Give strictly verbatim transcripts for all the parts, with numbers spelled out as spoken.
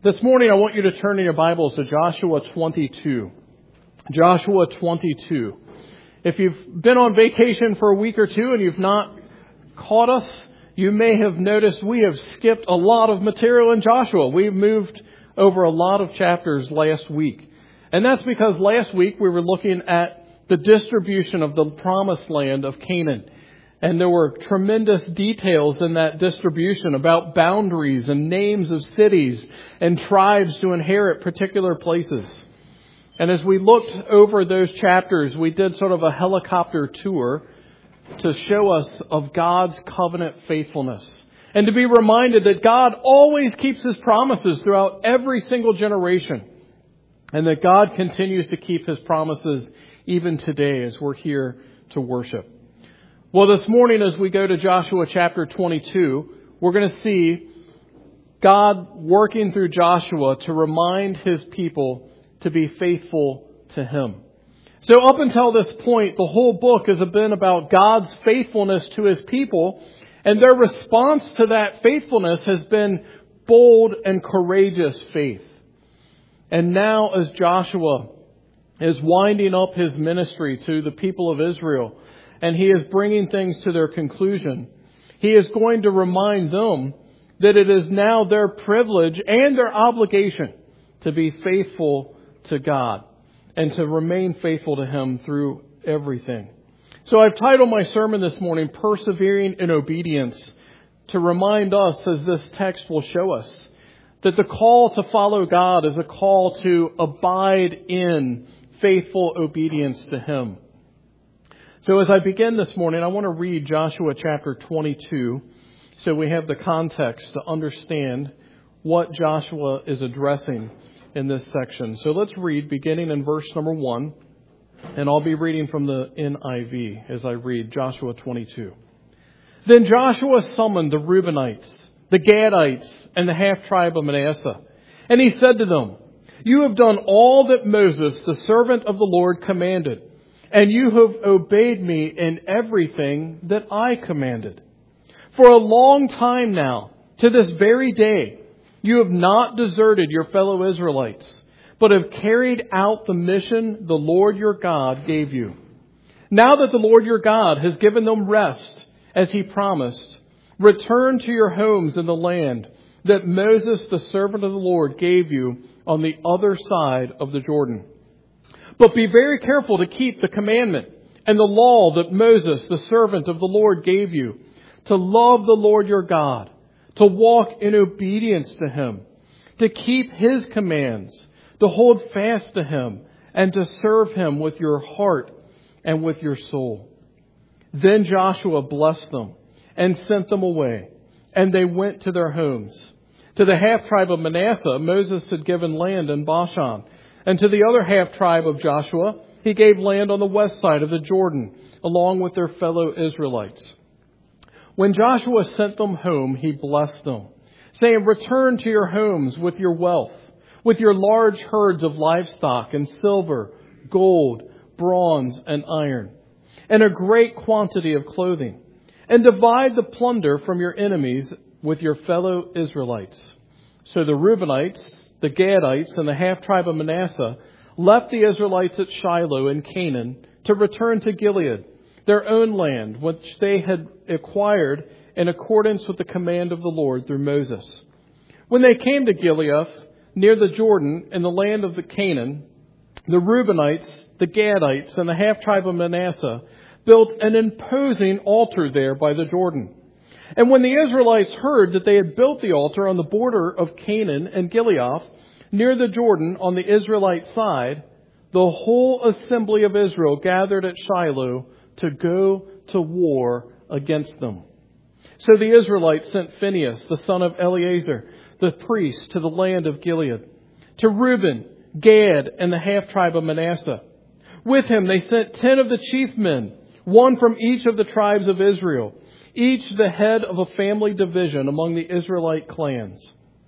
This morning I want you to turn in your Bibles to Joshua twenty-two. Joshua twenty-two. If you've been on vacation for a week or two and you've not caught us, you may have noticed we have skipped a lot of material in Joshua. We've moved over a lot of chapters last week. And that's because last week we were looking at the distribution of the promised land of Canaan. And there were tremendous details in that distribution about boundaries and names of cities and tribes to inherit particular places. And as we looked over those chapters, we did sort of a helicopter tour to show us of God's covenant faithfulness. And to be reminded that God always keeps His promises throughout every single generation. And that God continues to keep His promises even today as we're here to worship. Well, this morning as we go to Joshua chapter twenty-two, we're going to see God working through Joshua to remind His people to be faithful to Him. So up until this point, the whole book has been about God's faithfulness to His people, and their response to that faithfulness has been bold and courageous faith. And now as Joshua is winding up his ministry to the people of Israel, and he is bringing things to their conclusion, he is going to remind them that it is now their privilege and their obligation to be faithful to God and to remain faithful to Him through everything. So I've titled my sermon this morning, Persevering in Obedience, to remind us, as this text will show us, that the call to follow God is a call to abide in faithful obedience to Him. So as I begin this morning, I want to read Joshua chapter twenty-two so we have the context to understand what Joshua is addressing in this section. So let's read beginning in verse number one, and I'll be reading from the N I V as I read Joshua twenty-two. Then Joshua summoned the Reubenites, the Gadites, and the half-tribe of Manasseh, and he said to them, "You have done all that Moses, the servant of the Lord, commanded. And you have obeyed me in everything that I commanded. For a long time now, to this very day, you have not deserted your fellow Israelites, but have carried out the mission the Lord your God gave you. Now that the Lord your God has given them rest, as He promised, return to your homes in the land that Moses, the servant of the Lord, gave you on the other side of the Jordan. But be very careful to keep the commandment and the law that Moses, the servant of the Lord, gave you, to love the Lord your God, to walk in obedience to Him, to keep His commands, to hold fast to Him, and to serve Him with your heart and with your soul." Then Joshua blessed them and sent them away, and they went to their homes. To the half-tribe of Manasseh, Moses had given land in Bashan. And to the other half-tribe of Joshua, he gave land on the west side of the Jordan, along with their fellow Israelites. When Joshua sent them home, he blessed them, saying, "Return to your homes with your wealth, with your large herds of livestock and silver, gold, bronze, and iron, and a great quantity of clothing, and divide the plunder from your enemies with your fellow Israelites." So the Reubenites, the Gadites, and the half-tribe of Manasseh left the Israelites at Shiloh in Canaan to return to Gilead, their own land, which they had acquired in accordance with the command of the Lord through Moses. When they came to Gilead, near the Jordan, in the land of the Canaan, the Reubenites, the Gadites, and the half-tribe of Manasseh built an imposing altar there by the Jordan. And when the Israelites heard that they had built the altar on the border of Canaan and Gilead, near the Jordan on the Israelite side, the whole assembly of Israel gathered at Shiloh to go to war against them. So the Israelites sent Phinehas, the son of Eleazar, the priest, to the land of Gilead, to Reuben, Gad, and the half-tribe of Manasseh. With him they sent ten of the chief men, one from each of the tribes of Israel, each the head of a family division among the Israelite clans.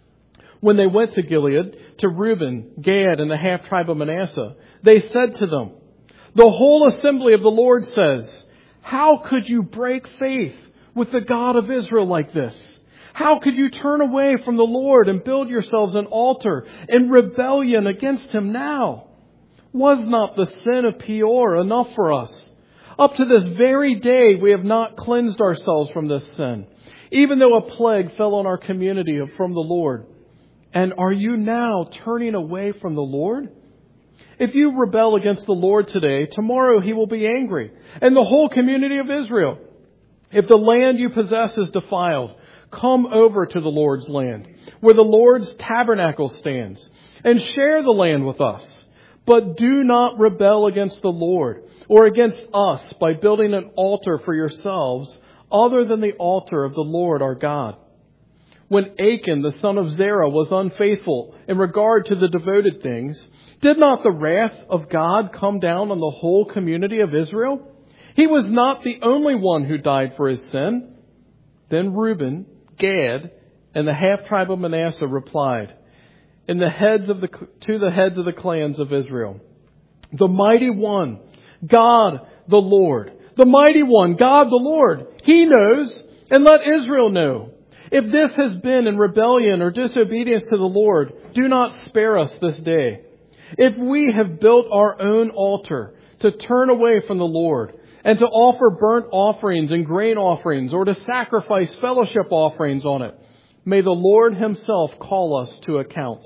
When they went to Gilead, to Reuben, Gad, and the half-tribe of Manasseh, they said to them, "The whole assembly of the Lord says, how could you break faith with the God of Israel like this? How could you turn away from the Lord and build yourselves an altar in rebellion against Him now? Was not the sin of Peor enough for us? Up to this very day we have not cleansed ourselves from this sin, even though a plague fell on our community from the Lord. And are you now turning away from the Lord? If you rebel against the Lord today, tomorrow He will be angry, and the whole community of Israel. If the land you possess is defiled, come over to the Lord's land, where the Lord's tabernacle stands, and share the land with us. But do not rebel against the Lord or against us by building an altar for yourselves other than the altar of the Lord our God. When Achan, the son of Zerah, was unfaithful in regard to the devoted things, did not the wrath of God come down on the whole community of Israel? He was not the only one who died for his sin. Then Reuben, Gad, and the half-tribe of Manasseh replied in the heads of the, to the heads of the clans of Israel, the mighty one, God the Lord. The mighty one, God the Lord. He knows, and let Israel know. If this has been in rebellion or disobedience to the Lord, do not spare us this day. If we have built our own altar to turn away from the Lord, and to offer burnt offerings and grain offerings, or to sacrifice fellowship offerings on it, may the Lord Himself call us to account.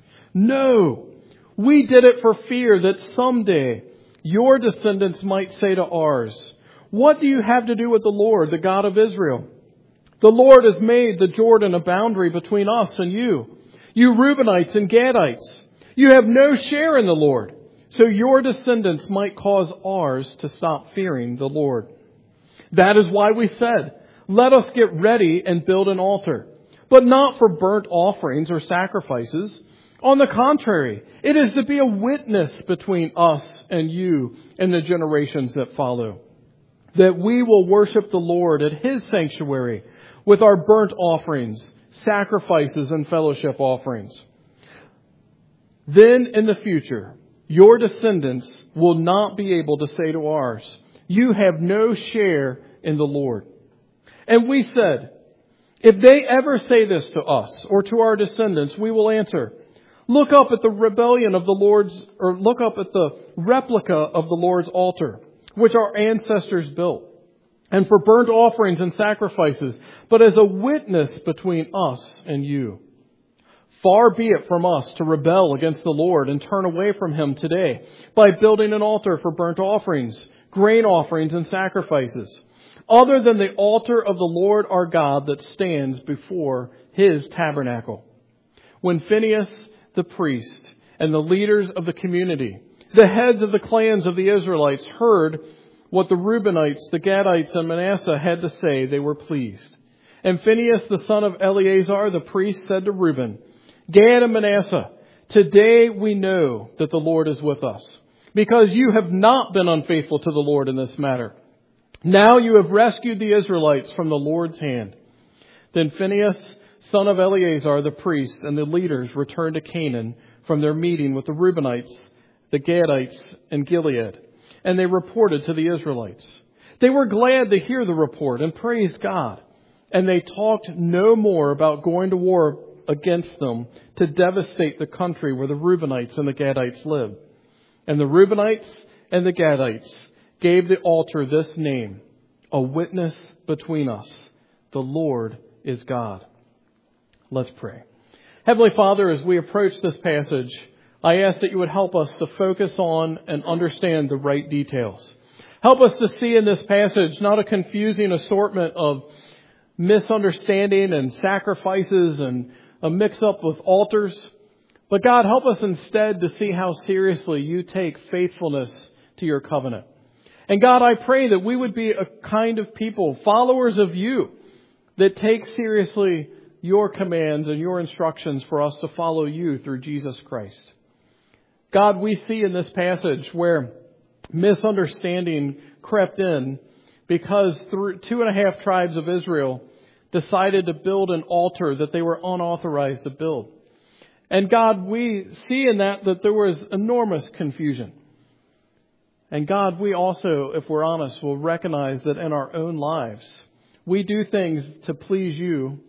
No, we did it for fear that someday your descendants might say to ours, what do you have to do with the Lord, the God of Israel? The Lord has made the Jordan a boundary between us and you, you Reubenites and Gadites. You have no share in the Lord, so your descendants might cause ours to stop fearing the Lord. That is why we said, let us get ready and build an altar, but not for burnt offerings or sacrifices. On the contrary, it is to be a witness between us and you and the generations that follow, that we will worship the Lord at His sanctuary with our burnt offerings, sacrifices, and fellowship offerings. Then in the future, your descendants will not be able to say to ours, you have no share in the Lord. And we said, if they ever say this to us or to our descendants, we will answer, look up at the rebellion of the Lord's, or look up at the replica of the Lord's altar, which our ancestors built, and for burnt offerings and sacrifices, but as a witness between us and you. Far be it from us to rebel against the Lord and turn away from Him today by building an altar for burnt offerings, grain offerings, and sacrifices, other than the altar of the Lord our God that stands before His tabernacle. When Phinehas the priest and the leaders of the community, the heads of the clans of the Israelites, heard what the Reubenites, the Gadites, and Manasseh had to say, they were pleased. And Phinehas the son of Eleazar the priest said to Reuben, Gad and Manasseh, today we know that the Lord is with us, because you have not been unfaithful to the Lord in this matter. Now you have rescued the Israelites from the Lord's hand. Then Phinehas, son of Eleazar the priest, and the leaders returned to Canaan from their meeting with the Reubenites, the Gadites, and Gilead, and they reported to the Israelites. They were glad to hear the report and praised God, and they talked no more about going to war against them to devastate the country where the Reubenites and the Gadites lived. And the Reubenites and the Gadites gave the altar this name, a witness between us. The Lord is God. Let's pray. Heavenly Father, as we approach this passage, I ask that you would help us to focus on and understand the right details. Help us to see in this passage not a confusing assortment of misunderstanding and sacrifices and a mix-up with altars. But God, help us instead to see how seriously you take faithfulness to your covenant. And God, I pray that we would be a kind of people, followers of you, that take seriously your commands and your instructions for us to follow you through Jesus Christ. God, we see in this passage where misunderstanding crept in because two and a half tribes of Israel decided to build an altar that they were unauthorized to build. And God, we see in that that there was enormous confusion. And God, we also, if we're honest, will recognize that in our own lives, we do things to please you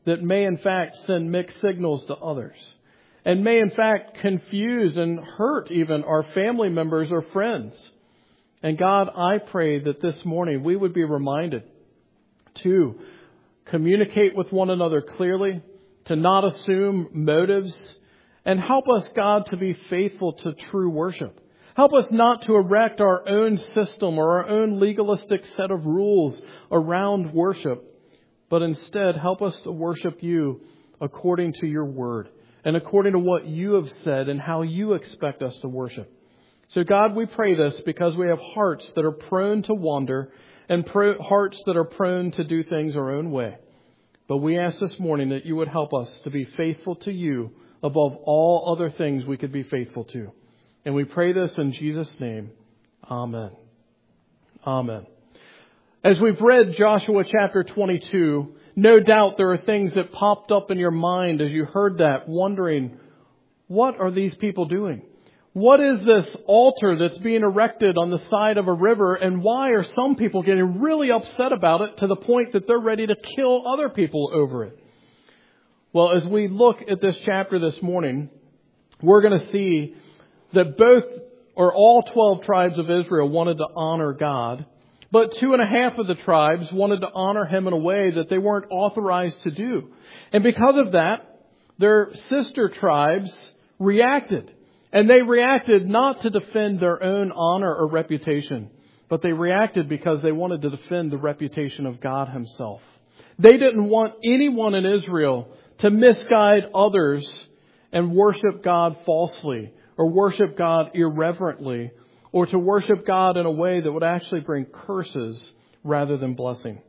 that may in fact send mixed signals to others and may in fact confuse and hurt even our family members or friends. And God, I pray that this morning we would be reminded to communicate with one another clearly, to not assume motives, and help us, God, to be faithful to true worship. Help us not to erect our own system or our own legalistic set of rules around worship, but instead help us to worship you according to your word and according to what you have said and how you expect us to worship. So God, we pray this because we have hearts that are prone to wander and pro- hearts that are prone to do things our own way. But we ask this morning that you would help us to be faithful to you above all other things we could be faithful to. And we pray this in Jesus' name. Amen. Amen. As we've read Joshua chapter twenty-two, no doubt there are things that popped up in your mind as you heard that, wondering, what are these people doing? What is this altar that's being erected on the side of a river, and why are some people getting really upset about it to the point that they're ready to kill other people over it? Well, as we look at this chapter this morning, we're going to see that both or all twelve tribes of Israel wanted to honor God, but two and a half of the tribes wanted to honor him in a way that they weren't authorized to do. And because of that, their sister tribes reacted. And they reacted not to defend their own honor or reputation, but they reacted because they wanted to defend the reputation of God himself. They didn't want anyone in Israel to misguide others and worship God falsely or worship God irreverently or to worship God in a way that would actually bring curses rather than blessing.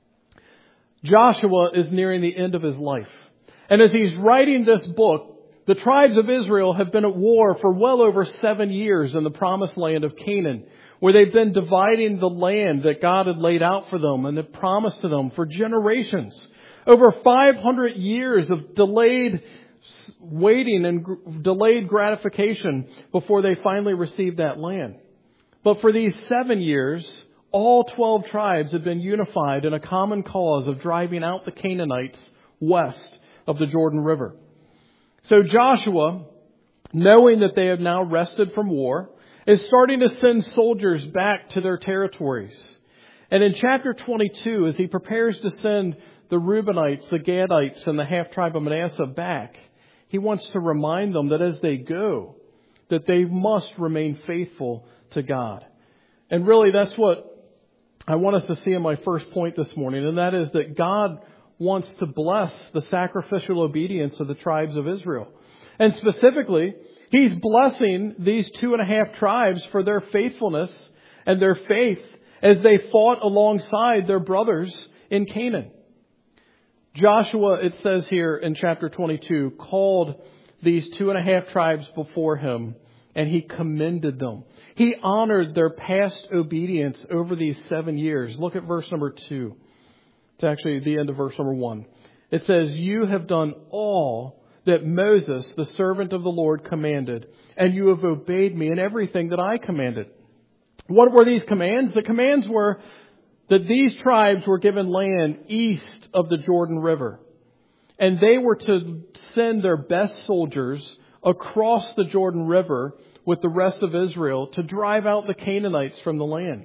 Joshua is nearing the end of his life. And as he's writing this book, the tribes of Israel have been at war for well over seven years in the promised land of Canaan, where they've been dividing the land that God had laid out for them and had promised to them for generations. Over five hundred years of delayed waiting and gr- delayed gratification before they finally received that land. But for these seven years, all twelve tribes had been unified in a common cause of driving out the Canaanites west of the Jordan River. So Joshua, knowing that they have now rested from war, is starting to send soldiers back to their territories. And in chapter twenty-two, as he prepares to send the Reubenites, the Gadites, and the half-tribe of Manasseh back, he wants to remind them that as they go, that they must remain faithful to God. And really, that's what I want us to see in my first point this morning, and that is that God wants to bless the sacrificial obedience of the tribes of Israel. And specifically, he's blessing these two and a half tribes for their faithfulness and their faith as they fought alongside their brothers in Canaan. Joshua, it says here in chapter twenty-two, called these two and a half tribes before him, and he commended them. He honored their past obedience over these seven years. Look at verse number two. It's actually the end of verse number one. It says, "You have done all that Moses, the servant of the Lord, commanded, and you have obeyed me in everything that I commanded." What were these commands? The commands were that these tribes were given land east of the Jordan River. And they were to send their best soldiers across the Jordan River with the rest of Israel to drive out the Canaanites from the land.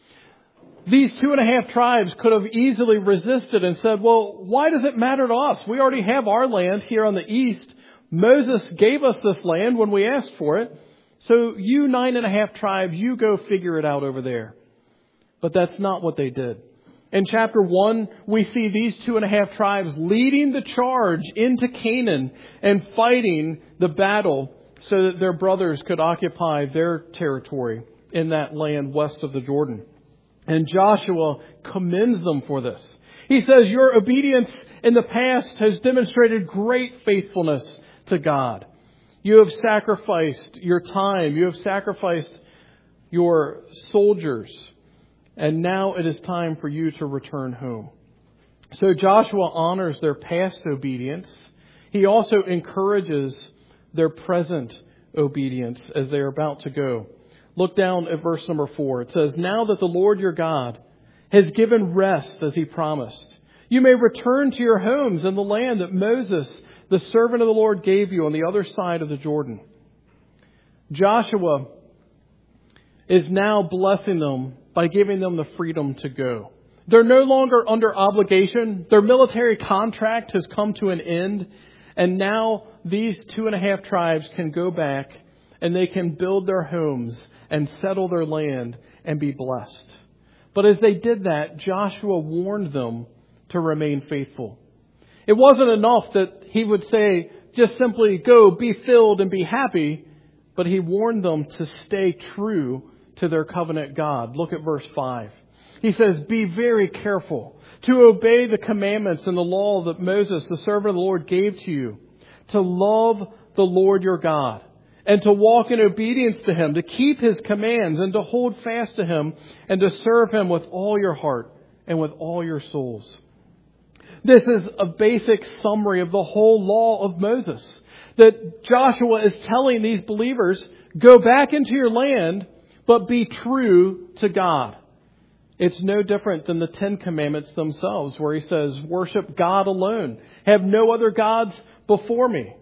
These two and a half tribes could have easily resisted and said, well, why does it matter to us? We already have our land here on the east. Moses gave us this land when we asked for it. So you nine and a half tribes, you go figure it out over there. But that's not what they did. In chapter one, we see these two and a half tribes leading the charge into Canaan and fighting the battle so that their brothers could occupy their territory in that land west of the Jordan. And Joshua commends them for this. He says, your obedience in the past has demonstrated great faithfulness to God. You have sacrificed your time. You have sacrificed your soldiers. And now it is time for you to return home. So Joshua honors their past obedience. He also encourages their present obedience as they are about to go. Look down at verse number four. It says, now that the Lord your God has given rest as he promised, You may return to your homes in the land that Moses, the servant of the Lord, gave you on the other side of the Jordan. Joshua is now blessing them by giving them the freedom to go. They're no longer under obligation. Their military contract has come to an end. And now these two and a half tribes can go back and they can build their homes and settle their land and be blessed. But as they did that, Joshua warned them to remain faithful. It wasn't enough that he would say, just simply go, be filled and be happy. But he warned them to stay true to their covenant God. Look at verse five. He says, be very careful to obey the commandments and the law that Moses, the servant of the Lord, gave to you, to love the Lord your God, and to walk in obedience to Him, to keep His commands, and to hold fast to Him, and to serve Him with all your heart and with all your souls. This is a basic summary of the whole law of Moses, that Joshua is telling these believers, go back into your land, but be true to God. It's no different than the Ten Commandments themselves, where he says, worship God alone. Have no other gods before me.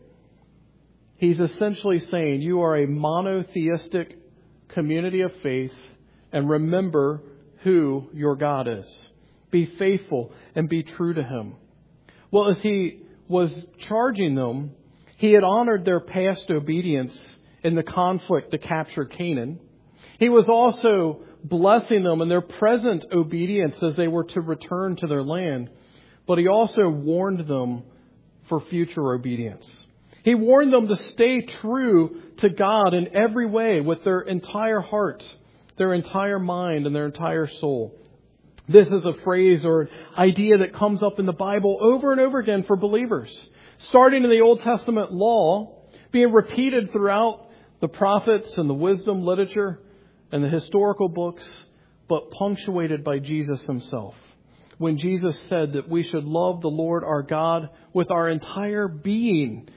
He's essentially saying you are a monotheistic community of faith, and remember who your God is. Be faithful and be true to Him. Well, as he was charging them, he had honored their past obedience in the conflict to capture Canaan. He was also blessing them in their present obedience as they were to return to their land. But he also warned them for future obedience. He warned them to stay true to God in every way with their entire heart, their entire mind, and their entire soul. This is a phrase or an idea that comes up in the Bible over and over again for believers. Starting in the Old Testament law, being repeated throughout the prophets and the wisdom literature and the historical books, but punctuated by Jesus Himself. When Jesus said that we should love the Lord our God with our entire being.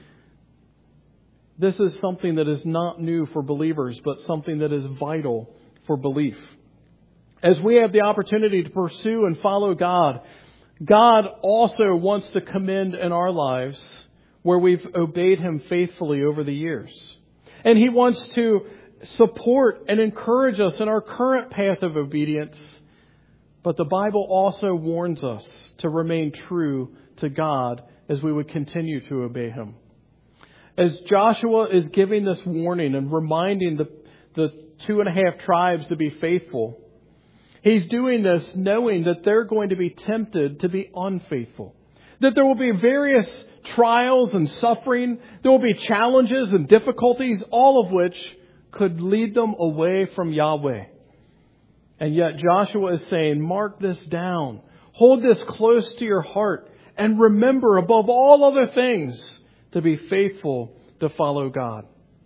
This is something that is not new for believers, but something that is vital for belief. As we have the opportunity to pursue and follow God, God also wants to commend in our lives where we've obeyed Him faithfully over the years. And He wants to support and encourage us in our current path of obedience. But the Bible also warns us to remain true to God as we would continue to obey Him. As Joshua is giving this warning and reminding the, the two and a half tribes to be faithful, he's doing this knowing that they're going to be tempted to be unfaithful. That there will be various trials and suffering. There will be challenges and difficulties, all of which could lead them away from Yahweh. And yet Joshua is saying, mark this down. Hold this close to your heart. And remember, above all other things, to be faithful to follow God.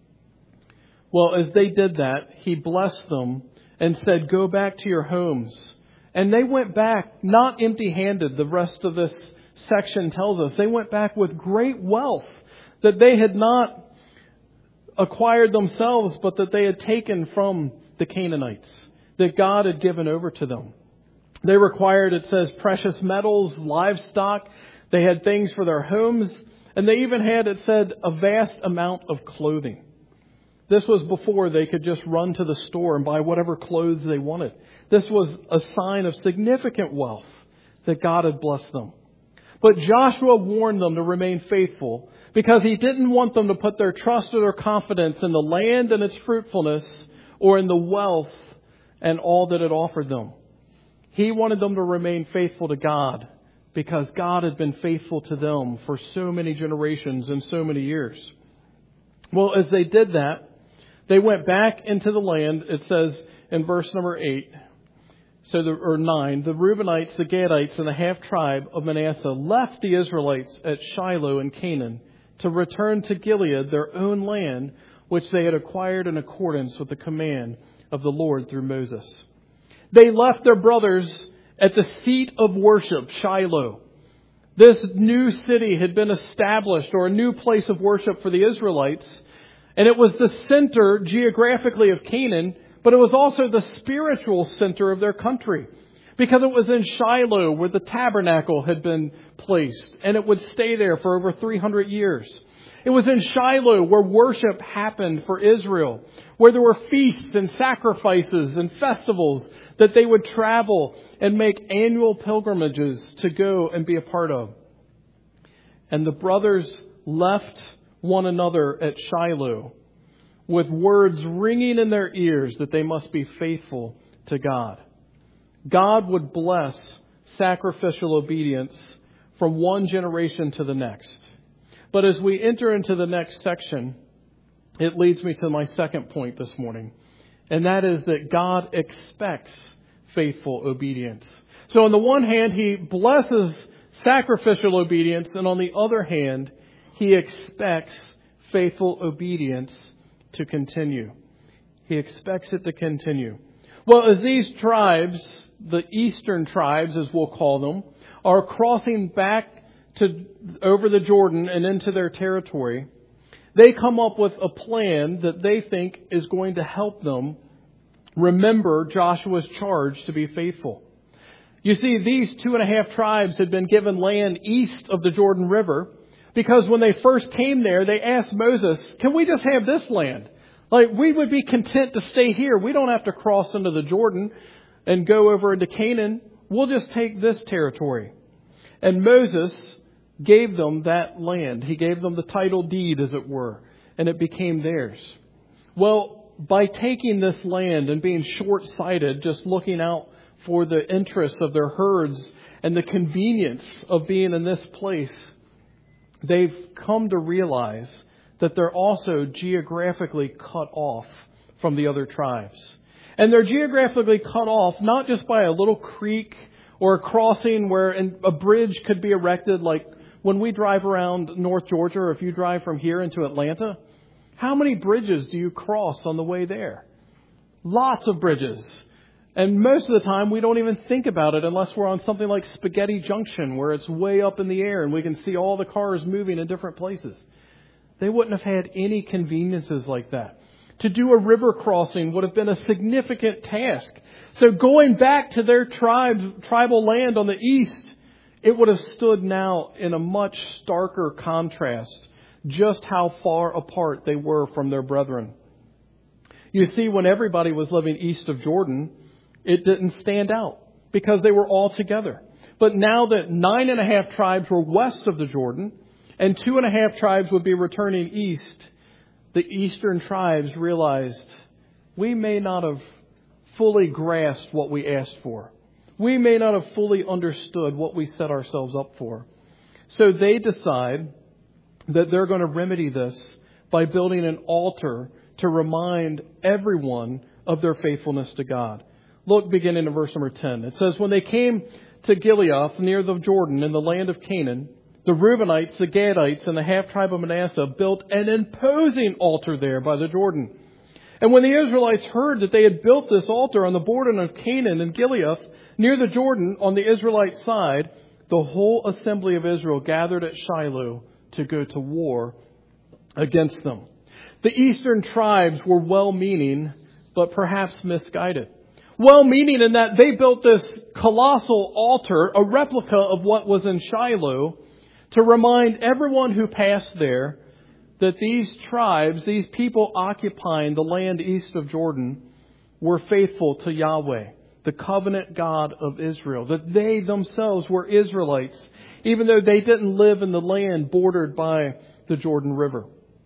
Well, as they did that, He blessed them and said, go back to your homes. And they went back not empty-handed. The rest of this section tells us they went back with great wealth that they had not acquired themselves, but that they had taken from the Canaanites, that God had given over to them. They required, it says, precious metals, livestock. They had things for their homes. And they even had, it said, a vast amount of clothing. This was before they could just run to the store and buy whatever clothes they wanted. This was a sign of significant wealth that God had blessed them. But Joshua warned them to remain faithful because he didn't want them to put their trust or their confidence in the land and its fruitfulness or in the wealth and all that it offered them. He wanted them to remain faithful to God because God had been faithful to them for so many generations and so many years. Well, as they did that, they went back into the land. It says in verse number eight, so the, or nine, the Reubenites, the Gadites, and the half tribe of Manasseh left the Israelites at Shiloh in Canaan to return to Gilead, their own land, which they had acquired in accordance with the command of the Lord through Moses. They left their brothers at the seat of worship, Shiloh. This new city had been established, or a new place of worship for the Israelites. And it was the center geographically of Canaan, but it was also the spiritual center of their country. Because it was in Shiloh where the tabernacle had been placed, and it would stay there for over three hundred years. It was in Shiloh where worship happened for Israel, where there were feasts and sacrifices and festivals that they would travel and make annual pilgrimages to go and be a part of. And the brothers left one another at Shiloh with words ringing in their ears that they must be faithful to God. God would bless sacrificial obedience from one generation to the next. But as we enter into the next section, it leads me to my second point this morning. And that is that God expects faithful obedience. So on the one hand, He blesses sacrificial obedience. And on the other hand, He expects faithful obedience to continue. He expects it to continue. Well, as these tribes, the eastern tribes as we'll call them, are crossing back to over the Jordan and into their territory, they come up with a plan that they think is going to help them remember Joshua's charge to be faithful. You see, these two and a half tribes had been given land east of the Jordan River because when they first came there, they asked Moses, can we just have this land? Like, we would be content to stay here. We don't have to cross into the Jordan and go over into Canaan. We'll just take this territory. And Moses gave them that land. He gave them the title deed, as it were, and it became theirs. Well, by taking this land and being short-sighted, just looking out for the interests of their herds and the convenience of being in this place, they've come to realize that they're also geographically cut off from the other tribes. And they're geographically cut off not just by a little creek or a crossing where a bridge could be erected, like when we drive around North Georgia, or if you drive from here into Atlanta, how many bridges do you cross on the way there? Lots of bridges. And most of the time we don't even think about it unless we're on something like Spaghetti Junction, where it's way up in the air and we can see all the cars moving in different places. They wouldn't have had any conveniences like that. To do a river crossing would have been a significant task. So going back to their tribe, tribal land on the east, it would have stood now in a much starker contrast just how far apart they were from their brethren. You see, when everybody was living east of Jordan, it didn't stand out because they were all together. But now that nine and a half tribes were west of the Jordan and two and a half tribes would be returning east, the eastern tribes realized we may not have fully grasped what we asked for. We may not have fully understood what we set ourselves up for. So they decide that they're going to remedy this by building an altar to remind everyone of their faithfulness to God. Look, beginning in verse number ten. It says, when they came to Gilead near the Jordan in the land of Canaan, the Reubenites, the Gadites, and the half-tribe of Manasseh built an imposing altar there by the Jordan. And when the Israelites heard that they had built this altar on the border of Canaan and Gilead, near the Jordan on the Israelite side, the whole assembly of Israel gathered at Shiloh to go to war against them. The eastern tribes were well-meaning, but perhaps misguided. Well-meaning in that they built this colossal altar, a replica of what was in Shiloh, to remind everyone who passed there that these tribes, these people occupying the land east of Jordan, were faithful to Yahweh, the covenant God of Israel, that they themselves were Israelites, even though they didn't live in the land bordered by the Jordan River.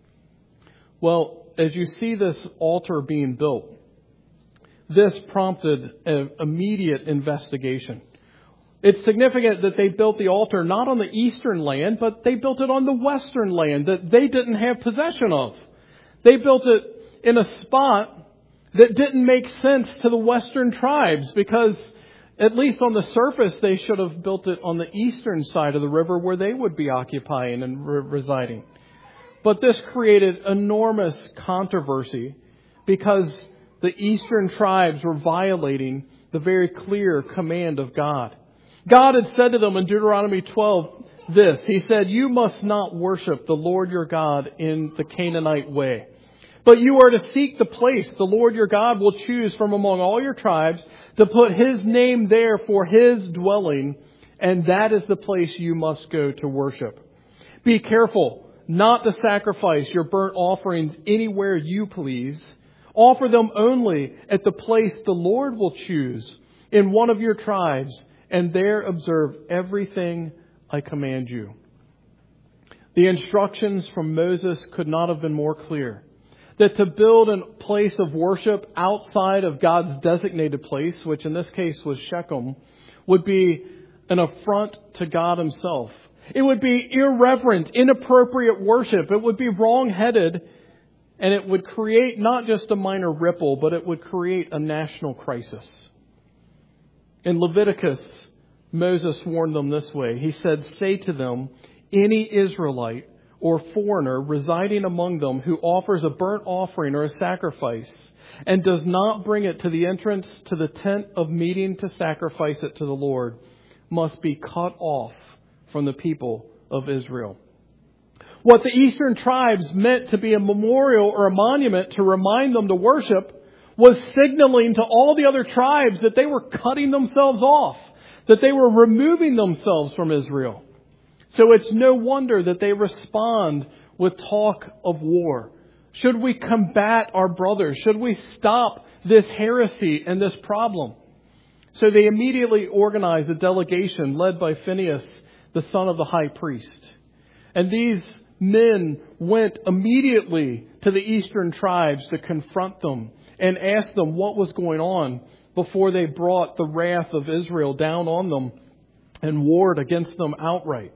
Well, as you see this altar being built, this prompted an immediate investigation. It's significant that they built the altar not on the eastern land, but they built it on the western land that they didn't have possession of. They built it in a spot that didn't make sense to the western tribes because, at least on the surface, they should have built it on the eastern side of the river where they would be occupying and re- residing. But this created enormous controversy because the eastern tribes were violating the very clear command of God. God had said to them in Deuteronomy twelve this. He said, you must not worship the Lord your God in the Canaanite way, But you are to seek the place the Lord your God will choose from among all your tribes to put His name there for His dwelling, and that is the place you must go to worship. Be careful not to sacrifice your burnt offerings anywhere you please. Offer them only at the place the Lord will choose in one of your tribes, and there observe everything I command you. The instructions from Moses could not have been more clear. That to build a place of worship outside of God's designated place, which in this case was Shechem, would be an affront to God Himself. It would be irreverent, inappropriate worship. It would be wrong-headed, and it would create not just a minor ripple, but it would create a national crisis. In Leviticus, Moses warned them this way. He said, "Say to them, any Israelite or foreigner residing among them who offers a burnt offering or a sacrifice and does not bring it to the entrance to the tent of meeting to sacrifice it to the Lord must be cut off from the people of Israel." What the eastern tribes meant to be a memorial or a monument to remind them to worship was signaling to all the other tribes that they were cutting themselves off, that they were removing themselves from Israel. So it's no wonder that they respond with talk of war. Should we combat our brothers? Should we stop this heresy and this problem? So they immediately organize a delegation led by Phinehas, the son of the high priest. And these men went immediately to the eastern tribes to confront them and ask them what was going on before they brought the wrath of Israel down on them and warred against them outright.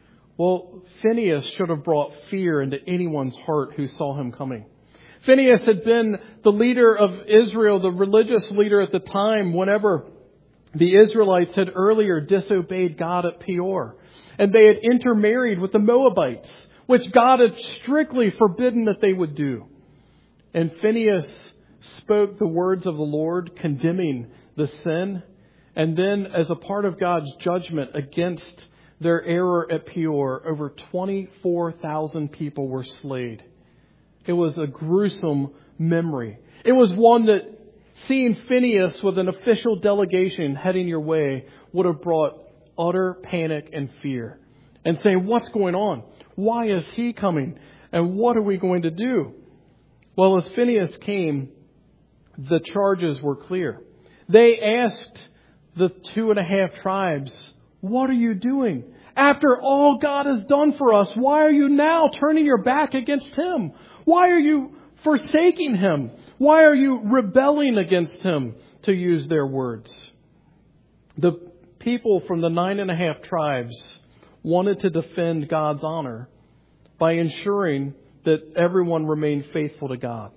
Well, Phinehas should have brought fear into anyone's heart who saw him coming. Phinehas had been the leader of Israel, the religious leader at the time, whenever the Israelites had earlier disobeyed God at Peor. And they had intermarried with the Moabites, which God had strictly forbidden that they would do. And Phinehas spoke the words of the Lord, condemning the sin. And then, as a part of God's judgment against their error at Peor, over twenty-four thousand people were slain. It was a gruesome memory. It was one that, seeing Phinehas with an official delegation heading your way, would have brought utter panic and fear. And saying, what's going on? Why is he coming? And what are we going to do? Well, as Phinehas came, the charges were clear. They asked the two and a half tribes, what are you doing? After all God has done for us, why are you now turning your back against Him? Why are you forsaking Him? Why are you rebelling against Him, to use their words? The people from the nine and a half tribes wanted to defend God's honor by ensuring that everyone remained faithful to God.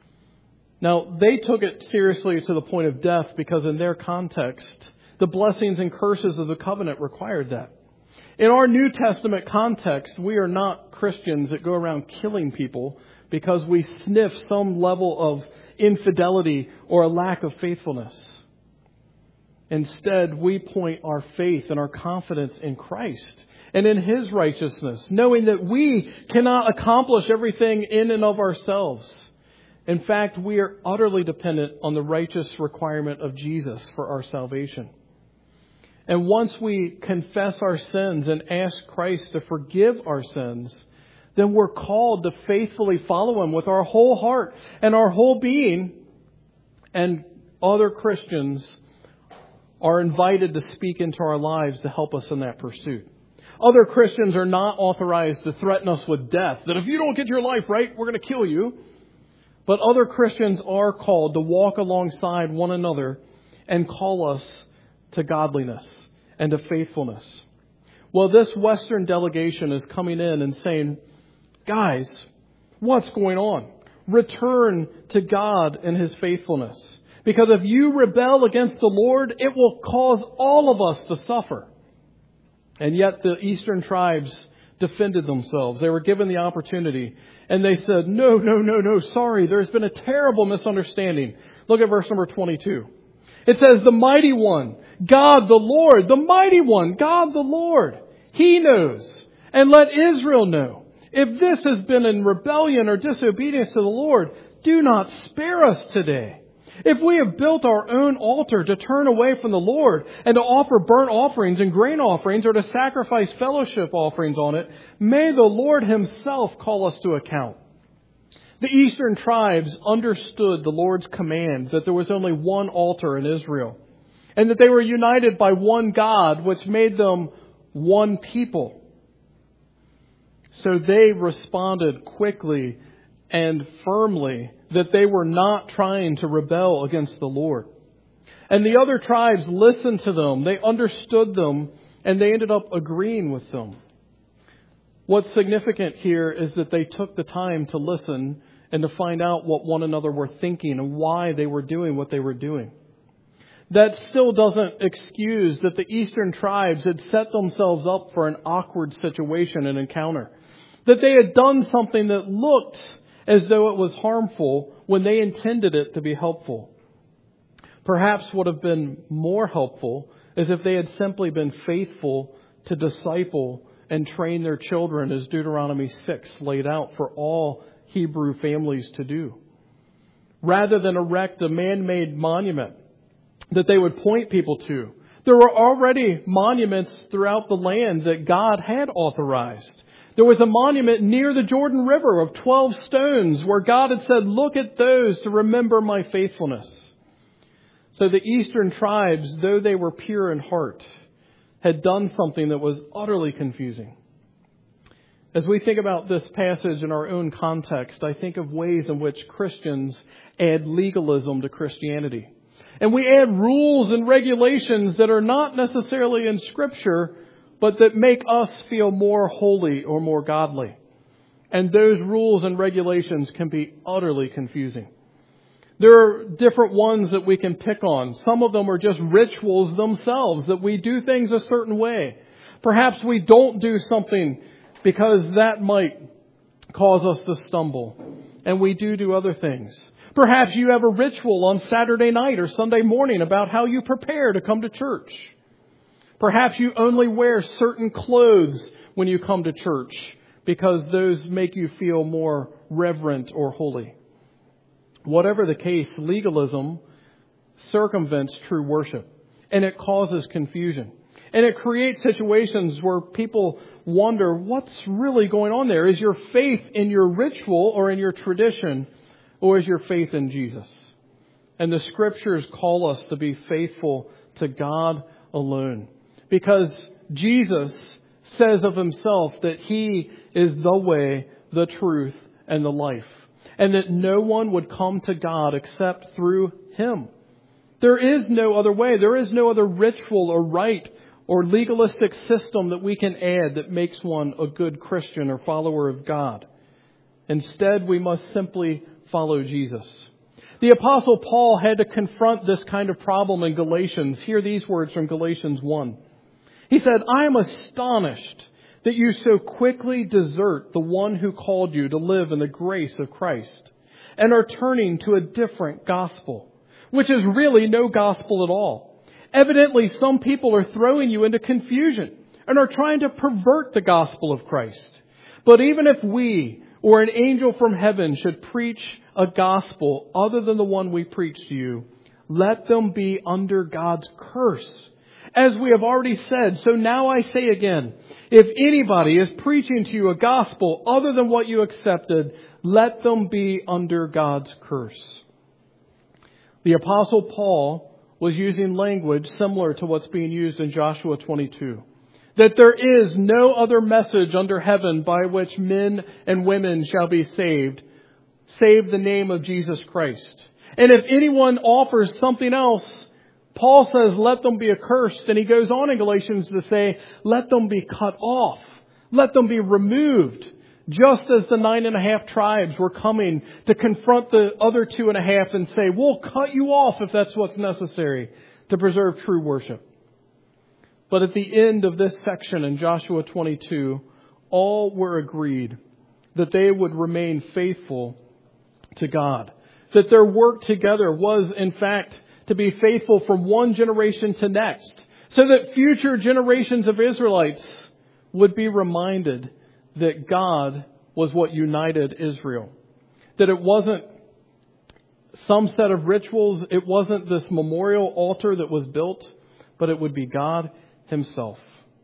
Now, they took it seriously to the point of death because in their context, the blessings and curses of the covenant required that. In our New Testament context, we are not Christians that go around killing people because we sniff some level of infidelity or a lack of faithfulness. Instead, we point our faith and our confidence in Christ and in His righteousness, knowing that we cannot accomplish everything in and of ourselves. In fact, we are utterly dependent on the righteous requirement of Jesus for our salvation. And once we confess our sins and ask Christ to forgive our sins, then we're called to faithfully follow Him with our whole heart and our whole being. And other Christians are invited to speak into our lives to help us in that pursuit. Other Christians are not authorized to threaten us with death, that if you don't get your life right, we're going to kill you. But other Christians are called to walk alongside one another and call us to godliness and to faithfulness. Well, this Western delegation is coming in and saying, guys, what's going on? Return to God and His faithfulness. Because if you rebel against the Lord, it will cause all of us to suffer. And yet the eastern tribes defended themselves. They were given the opportunity. And they said, no, no, no, no, sorry. There's been a terrible misunderstanding. Look at verse number twenty-two. It says, the mighty one, God the Lord, the mighty one, God the Lord, He knows. And let Israel know. If this has been in rebellion or disobedience to the Lord, do not spare us today. If we have built our own altar to turn away from the Lord and to offer burnt offerings and grain offerings or to sacrifice fellowship offerings on it, may the Lord himself call us to account. The eastern tribes understood the Lord's command that there was only one altar in Israel and that they were united by one God, which made them one people. So they responded quickly and firmly that they were not trying to rebel against the Lord. And the other tribes listened to them. They understood them, and they ended up agreeing with them. What's significant here is that they took the time to listen and to find out what one another were thinking and why they were doing what they were doing. That still doesn't excuse that the eastern tribes had set themselves up for an awkward situation and encounter. That they had done something that looked as though it was harmful when they intended it to be helpful. Perhaps would have been more helpful is if they had simply been faithful to disciple and train their children, as Deuteronomy six laid out for all Hebrew families to do. Rather than erect a man-made monument that they would point people to. There were already monuments throughout the land that God had authorized. There was a monument near the Jordan River of twelve stones where God had said, look at those to remember my faithfulness. So the eastern tribes, though they were pure in heart, had done something that was utterly confusing. As we think about this passage in our own context, I think of ways in which Christians add legalism to Christianity. And we add rules and regulations that are not necessarily in Scripture, but that make us feel more holy or more godly. And those rules and regulations can be utterly confusing. There are different ones that we can pick on. Some of them are just rituals themselves, that we do things a certain way. Perhaps we don't do something because that might cause us to stumble. And we do do other things. Perhaps you have a ritual on Saturday night or Sunday morning about how you prepare to come to church. Perhaps you only wear certain clothes when you come to church because those make you feel more reverent or holy. Whatever the case, legalism circumvents true worship, and it causes confusion. And it creates situations where people wonder, what's really going on there? Is your faith in your ritual or in your tradition, or is your faith in Jesus? And the Scriptures call us to be faithful to God alone. Because Jesus says of himself that he is the way, the truth, and the life. And that no one would come to God except through him. There is no other way. There is no other ritual or rite or legalistic system that we can add that makes one a good Christian or follower of God. Instead, we must simply follow Jesus. The Apostle Paul had to confront this kind of problem in Galatians. Hear these words from Galatians one. He said, I am astonished that you so quickly desert the one who called you to live in the grace of Christ and are turning to a different gospel, which is really no gospel at all. Evidently, some people are throwing you into confusion and are trying to pervert the gospel of Christ. But even if we or an angel from heaven should preach a gospel other than the one we preach to you, let them be under God's curse. As we have already said, so now I say again, if anybody is preaching to you a gospel other than what you accepted, let them be under God's curse. The Apostle Paul was using language similar to what's being used in Joshua twenty-two. That there is no other message under heaven by which men and women shall be saved, save the name of Jesus Christ. And if anyone offers something else, Paul says, let them be accursed. And he goes on in Galatians to say, let them be cut off. Let them be removed. Just as the nine and a half tribes were coming to confront the other two and a half and say, we'll cut you off if that's what's necessary to preserve true worship. But at the end of this section in Joshua twenty-two, all were agreed that they would remain faithful to God. That their work together was, in fact, to be faithful from one generation to next, so that future generations of Israelites would be reminded that God was what united Israel. That it wasn't some set of rituals, it wasn't this memorial altar that was built, but it would be God Himself.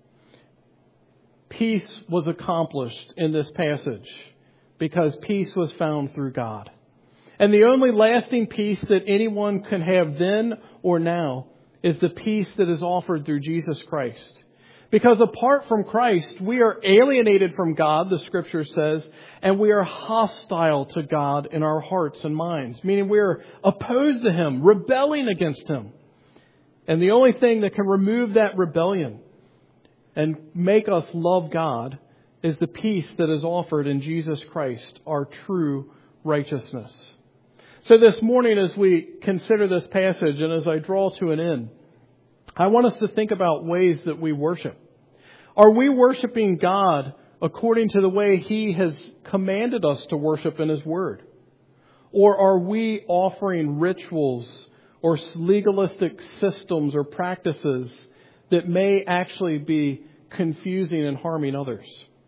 Peace was accomplished in this passage because peace was found through God. And the only lasting peace that anyone can have then or now is the peace that is offered through Jesus Christ. Because apart from Christ, we are alienated from God, the Scripture says, and we are hostile to God in our hearts and minds, meaning we are opposed to Him, rebelling against Him. And the only thing that can remove that rebellion and make us love God is the peace that is offered in Jesus Christ, our true righteousness. So this morning, as we consider this passage and as I draw to an end, I want us to think about ways that we worship. Are we worshiping God according to the way He has commanded us to worship in His Word? Or are we offering rituals or legalistic systems or practices that may actually be confusing and harming others?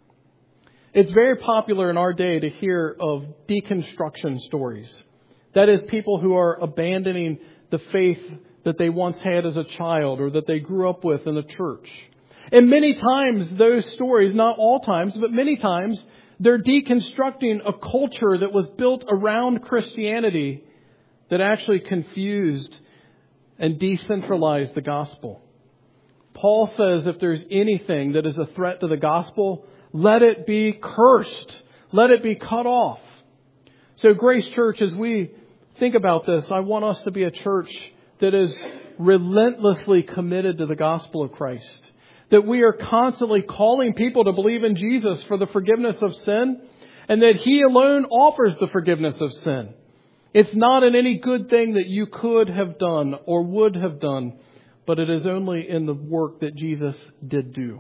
It's very popular in our day to hear of deconstruction stories. That is, people who are abandoning the faith that they once had as a child or that they grew up with in the church. And many times those stories, not all times, but many times, they're deconstructing a culture that was built around Christianity that actually confused and decentralized the gospel. Paul says if there's anything that is a threat to the gospel, let it be cursed. Let it be cut off. So Grace Church, as we think about this, I want us to be a church that is relentlessly committed to the gospel of Christ. That we are constantly calling people to believe in Jesus for the forgiveness of sin, and that He alone offers the forgiveness of sin. It's not in any good thing that you could have done or would have done, but it is only in the work that Jesus did do.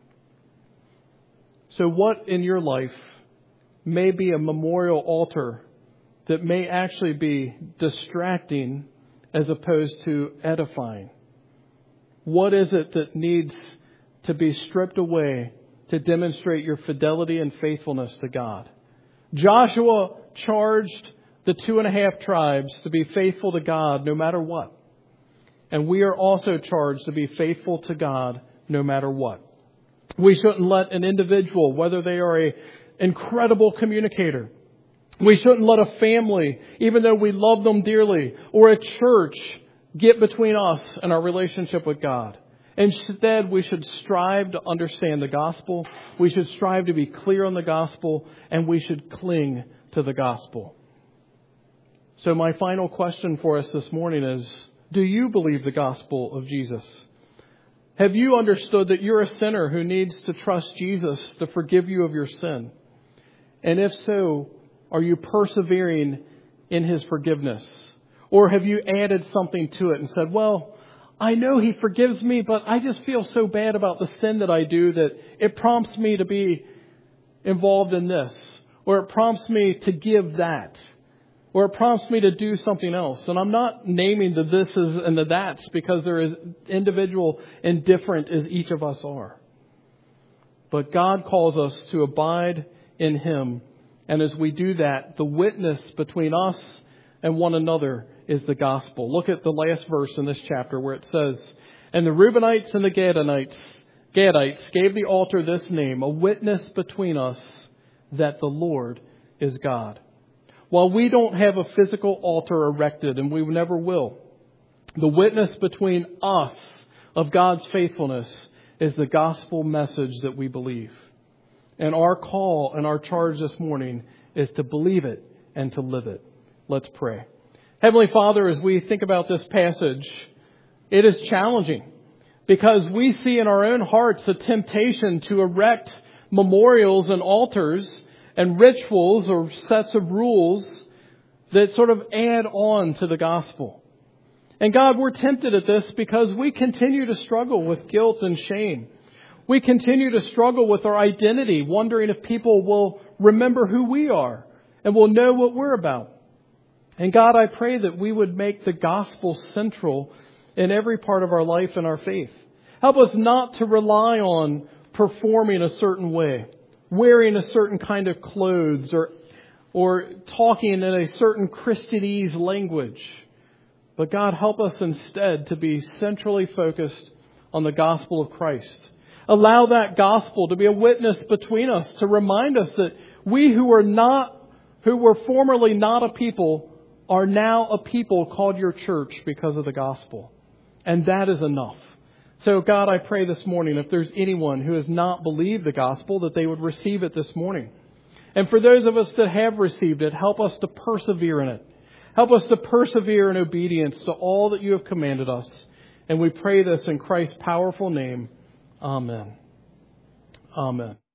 So what in your life may be a memorial altar that may actually be distracting as opposed to edifying? What is it that needs to be stripped away to demonstrate your fidelity and faithfulness to God? Joshua charged the two and a half tribes to be faithful to God no matter what. And we are also charged to be faithful to God no matter what. We shouldn't let an individual, whether they are an incredible communicator, we shouldn't let a family, even though we love them dearly, or a church get between us and our relationship with God. Instead, we should strive to understand the gospel. We should strive to be clear on the gospel, and we should cling to the gospel. So my final question for us this morning is, do you believe the gospel of Jesus? Have you understood that you're a sinner who needs to trust Jesus to forgive you of your sin? And if so, are you persevering in His forgiveness? Or have you added something to it and said, well, I know He forgives me, but I just feel so bad about the sin that I do that it prompts me to be involved in this. Or it prompts me to give that. Or it prompts me to do something else. And I'm not naming the thises and the that's because they're as individual and different as each of us are. But God calls us to abide in Him. And as we do that, the witness between us and one another is the gospel. Look at the last verse in this chapter where it says, and the Reubenites and the Gadites, Gadites gave the altar this name, a witness between us that the Lord is God. While we don't have a physical altar erected, and we never will, the witness between us of God's faithfulness is the gospel message that we believe. And our call and our charge this morning is to believe it and to live it. Let's pray. Heavenly Father, as we think about this passage, it is challenging because we see in our own hearts a temptation to erect memorials and altars and rituals or sets of rules that sort of add on to the gospel. And God, we're tempted at this because we continue to struggle with guilt and shame. We continue to struggle with our identity, wondering if people will remember who we are and will know what we're about. And God, I pray that we would make the gospel central in every part of our life and our faith. Help us not to rely on performing a certain way wearing a certain kind of clothes or or talking in a certain Christianese language. But God, help us instead to be centrally focused on the gospel of Christ. Allow that gospel to be a witness between us, to remind us that we who are not, who were formerly not a people, are now a people called your church because of the gospel. And that is enough. So God, I pray this morning, if there's anyone who has not believed the gospel, that they would receive it this morning. And for those of us that have received it, help us to persevere in it. Help us to persevere in obedience to all that you have commanded us. And we pray this in Christ's powerful name. Amen. Amen.